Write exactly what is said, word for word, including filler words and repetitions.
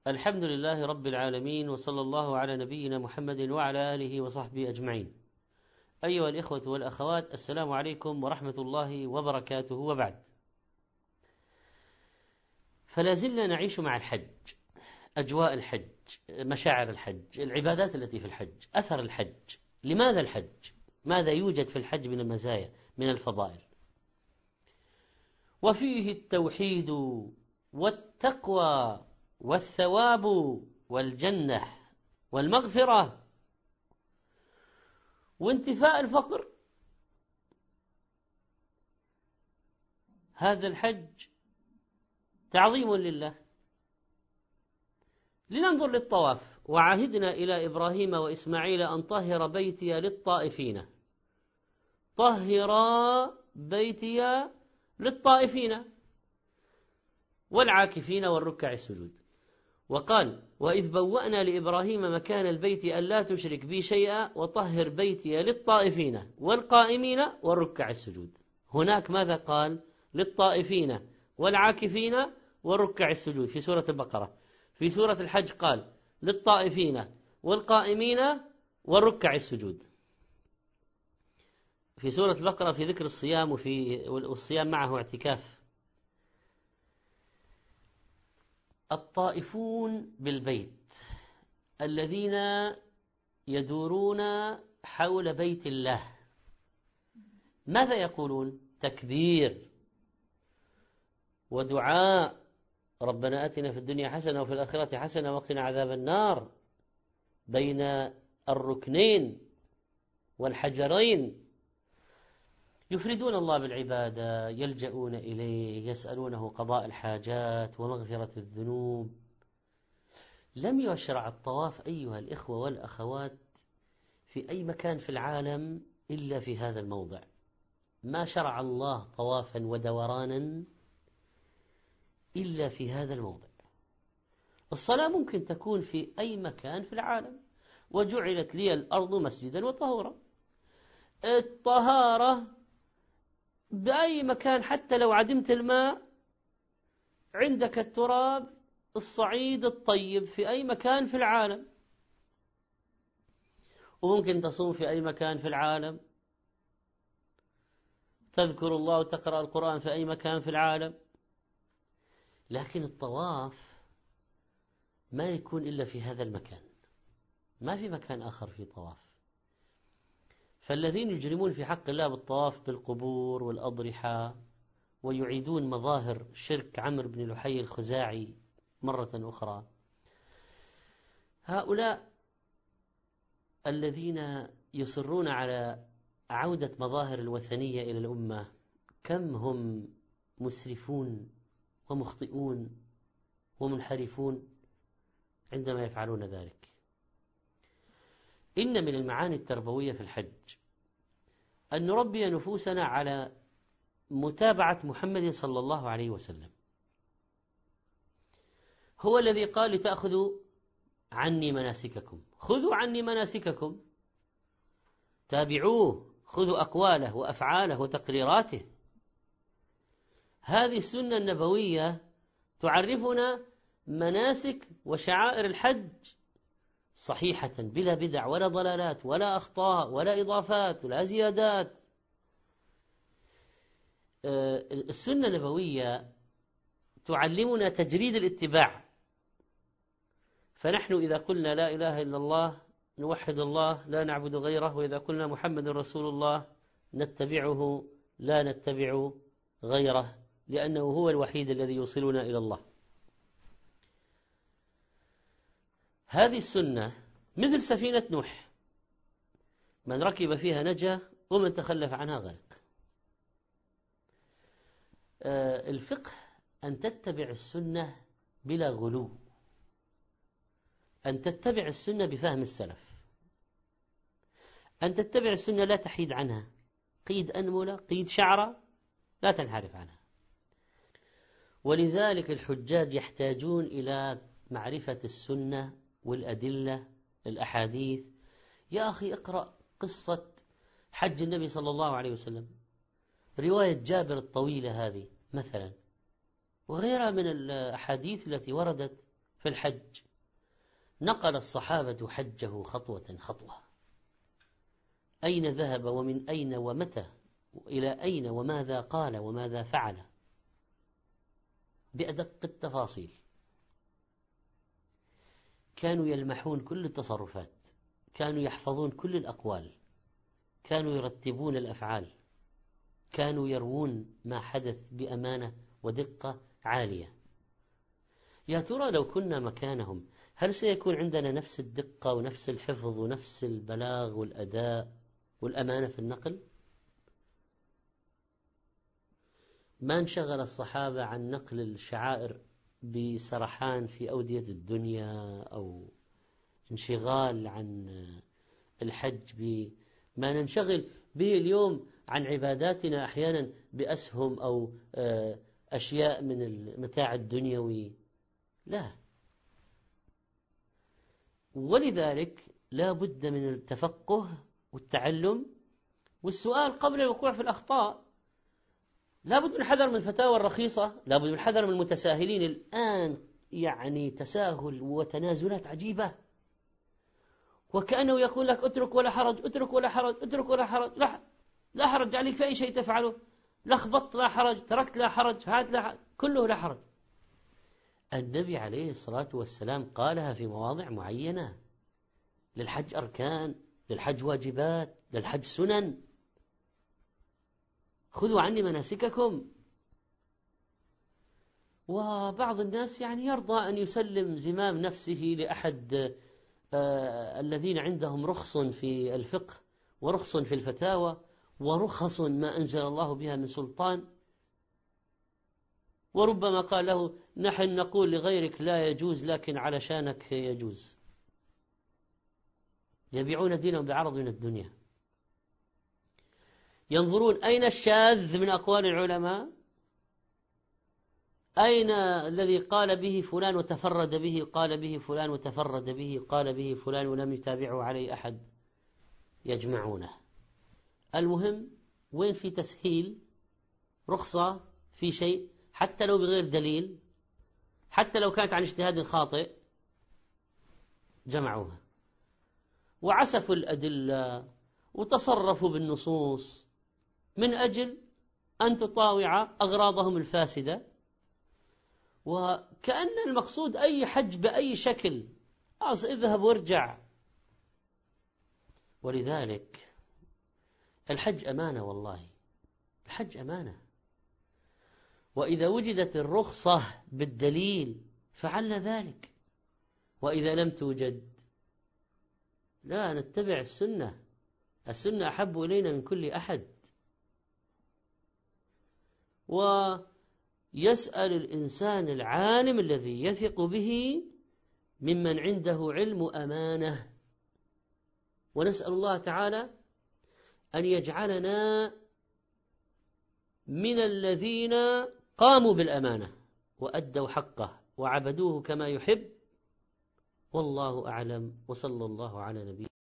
الحمد لله رب العالمين، وصلى الله على نبينا محمد وعلى آله وصحبه أجمعين. أيها الإخوة والأخوات، السلام عليكم ورحمة الله وبركاته. وبعد، فلا زلنا نعيش مع الحج، أجواء الحج، مشاعر الحج، العبادات التي في الحج، أثر الحج. لماذا الحج؟ ماذا يوجد في الحج من المزايا، من الفضائل؟ وفيه التوحيد والتقوى والثواب والجنة والمغفرة وانتفاء الفقر. هذا الحج تعظيم لله. لننظر للطواف. وعهدنا إلى إبراهيم وإسماعيل أن طهر بيتي للطائفين. طهر بيتي للطائفين والعاكفين والركع السجود. وقال: وإذ بوأنا لإبراهيم مكان البيت ألا تشرك بي شيئا وطهر بيتي للطائفين والقائمين والركع السجود. هناك ماذا قال؟ للطائفين والعاكفين والركع السجود في سورة البقرة. في سورة الحج قال: للطائفين والقائمين والركع السجود. في سورة البقرة في ذكر الصيام، وفي والصيام معه اعتكاف. الطائفون بالبيت الذين يدورون حول بيت الله ماذا يقولون؟ تكبير ودعاء: ربنا آتنا في الدنيا حسنة وفي الآخرة حسنة وقنا عذاب النار. بين الركنين والحجرين يفردون الله بالعبادة، يلجؤون إليه، يسألونه قضاء الحاجات ومغفرة الذنوب. لم يشرع الطواف أيها الإخوة والأخوات في أي مكان في العالم إلا في هذا الموضع. ما شرع الله طوافا ودورانا إلا في هذا الموضع. الصلاة ممكن تكون في أي مكان في العالم، وجعلت لي الأرض مسجدا وطهورا. الطهارة بأي مكان، حتى لو عدمت الماء عندك التراب الصعيد الطيب في أي مكان في العالم، وممكن تصوم في أي مكان في العالم، تذكر الله وتقرأ القرآن في أي مكان في العالم. لكن الطواف ما يكون إلا في هذا المكان، ما في مكان آخر في طواف. فالذين يجرمون في حق الله بالطواف بالقبور والأضرحة ويعيدون مظاهر شرك عمرو بن لحي الخزاعي مرة أخرى، هؤلاء الذين يصرون على عودة مظاهر الوثنية إلى الأمة، كم هم مسرفون ومخطئون ومنحرفون عندما يفعلون ذلك. إن من المعاني التربوية في الحج أن نربي نفوسنا على متابعة محمد صلى الله عليه وسلم. هو الذي قال: لتأخذوا عني مناسككم. خذوا عني مناسككم، تابعوه، خذوا أقواله وأفعاله وتقريراته. هذه السنة النبوية تعرفنا مناسك وشعائر الحج صحيحة بلا بدع ولا ضلالات ولا أخطاء ولا إضافات ولا زيادات. السنة النبوية تعلمنا تجريد الاتباع. فنحن إذا قلنا لا إله إلا الله نوحد الله لا نعبد غيره، وإذا قلنا محمد رسول الله نتبعه لا نتبع غيره، لأنه هو الوحيد الذي يوصلنا إلى الله. هذه السنة مثل سفينة نوح، من ركب فيها نجا ومن تخلف عنها غرق. الفقه أن تتبع السنة بلا غلو، أن تتبع السنة بفهم السلف، أن تتبع السنة لا تحيد عنها قيد أنملة قيد شعرة، لا تنحرف عنها. ولذلك الحجاج يحتاجون إلى معرفة السنة والأدلة الأحاديث. يا أخي اقرأ قصة حج النبي صلى الله عليه وسلم، رواية جابر الطويلة هذه مثلا، وغيرها من الأحاديث التي وردت في في الحج نقل الصحابة حجه خطوة خطوة، أين ذهب ومن أين ومتى إلى أين وماذا قال وماذا فعل بأدق التفاصيل. كانوا يلمحون كل التصرفات، كانوا يحفظون كل الأقوال، كانوا يرتبون الأفعال، كانوا يروون ما حدث بأمانة ودقة عالية. يا ترى لو كنا مكانهم هل سيكون عندنا نفس الدقة ونفس الحفظ ونفس البلاغ والأداء والأمانة في النقل؟ ما انشغل الصحابة عن نقل الشعائر بسرحان في أودية الدنيا أو انشغال عن الحج بما ننشغل به اليوم عن عباداتنا أحيانا بأسهم أو أشياء من المتاع الدنيوي. لا، ولذلك لا بد من التفقه والتعلم والسؤال قبل الوقوع في الأخطاء. لا بد من الحذر من الفتاوى الرخيصة، لا بد من الحذر من المتساهلين. الآن يعني تساهل وتنازلات عجيبة، وكأنه يقول لك اترك ولا حرج، اترك ولا حرج، اترك ولا حرج، لا, لا حرج عليك في أي شيء تفعله، لخبط لا حرج، تركت لا حرج، هات لا حرج، كله لا حرج. النبي عليه الصلاة والسلام قالها في مواضع معينة. للحج أركان، للحج واجبات، للحج سنن. خذوا عني مناسككم. وبعض الناس يعني يرضى أن يسلم زمام نفسه لأحد آه الذين عندهم رخص في الفقه ورخص في الفتاوى ورخص ما أنزل الله بها من سلطان، وربما قال له نحن نقول لغيرك لا يجوز لكن علشانك يجوز. يبيعون دينهم بعرض من الدنيا. ينظرون أين الشاذ من أقوال العلماء، أين الذي قال به فلان وتفرد به، قال به فلان وتفرد به، قال به فلان ولم يتابعه عليه أحد، يجمعونه. المهم وين في تسهيل، رخصة في شيء حتى لو بغير دليل، حتى لو كانت عن اجتهاد خاطئ، جمعوها وعسفوا الأدلة وتصرفوا بالنصوص من أجل أن تطاوع أغراضهم الفاسدة. وكأن المقصود أي حج بأي شكل، أص اذهب وارجع. ولذلك الحج أمانة، والله الحج أمانة. وإذا وجدت الرخصة بالدليل فعلنا ذلك، وإذا لم توجد لا نتبع السنة. السنة أحب إلينا من كل أحد. ويسأل الإنسان العالم الذي يثق به ممن عنده علم أمانة. ونسأل الله تعالى أن يجعلنا من الذين قاموا بالأمانة وأدوا حقه وعبدوه كما يحب. والله أعلم، وصلى الله على نبينا